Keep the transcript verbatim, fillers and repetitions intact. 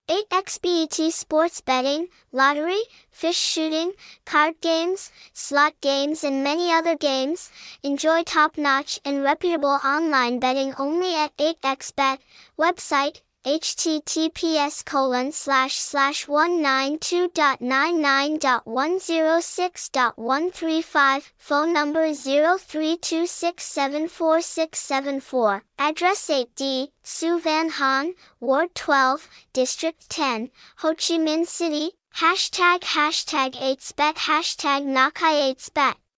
eight x bet sports betting, lottery, fish shooting, card games, slot games and many other games. Enjoy top-notch and reputable online betting only at eight x bet. Website, https colon slash slash one ninety-two dot ninety-nine dot one oh six dot one three five. Phone number zero three two six seven four six seven four. Address eight D, Su Van Han, Ward twelve, District ten, Ho Chi Minh City. Hashtag hashtag eight x bet hashtag Nakai eight x bet.